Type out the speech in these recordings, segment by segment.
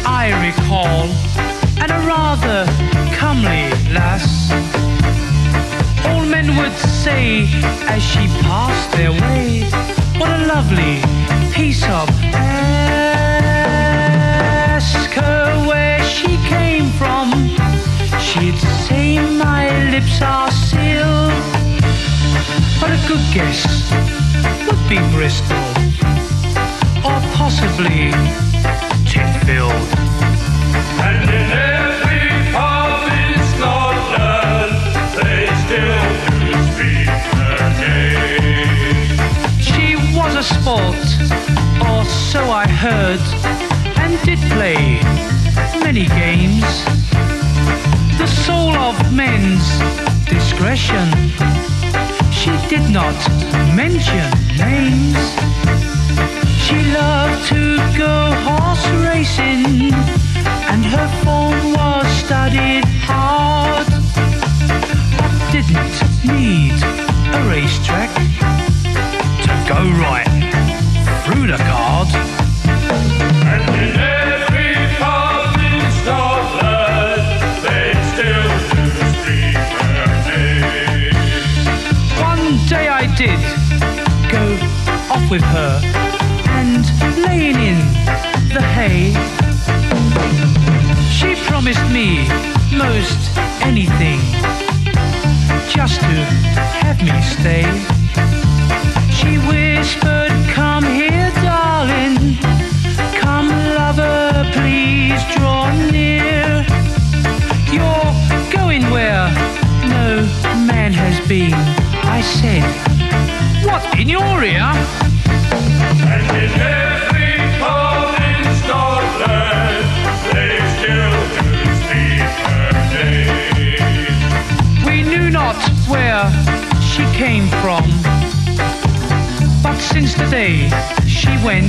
I recall, and a rather comely lass. All men would say as she passed their way, what a lovely piece of ass. Ask her where she came from, she'd say my lips are sealed. But a good guess would be Bristol, or possibly Titfield. And in every pub in Scotland, they still do speak her name. She was a sport, or so I heard, and did play many games. The soul of men's discretion, she did not mention names. She loved to go horse racing, and her form was studied hard, but didn't need a racetrack to go right through the card. And in every pub in Scotland, they still do speak her name. One day I did go off with her, and laying in the hay, she promised me most anything, just to have me stay. She whispered, come here darling, come lover, please draw near. You're going where no man has been, I said. What, in your ear? And in every pub in Scotland, they still do speak her name. We knew not where she came from, but since the day she went,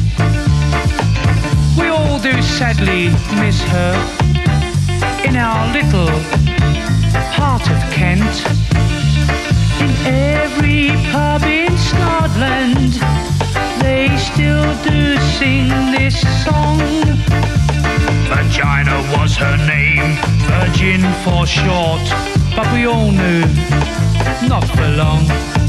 we all do sadly miss her in our little part of Kent. In every pub in Scotland, they still do sing this song. Vagina was her name, Virgin for short, but we all knew not for long.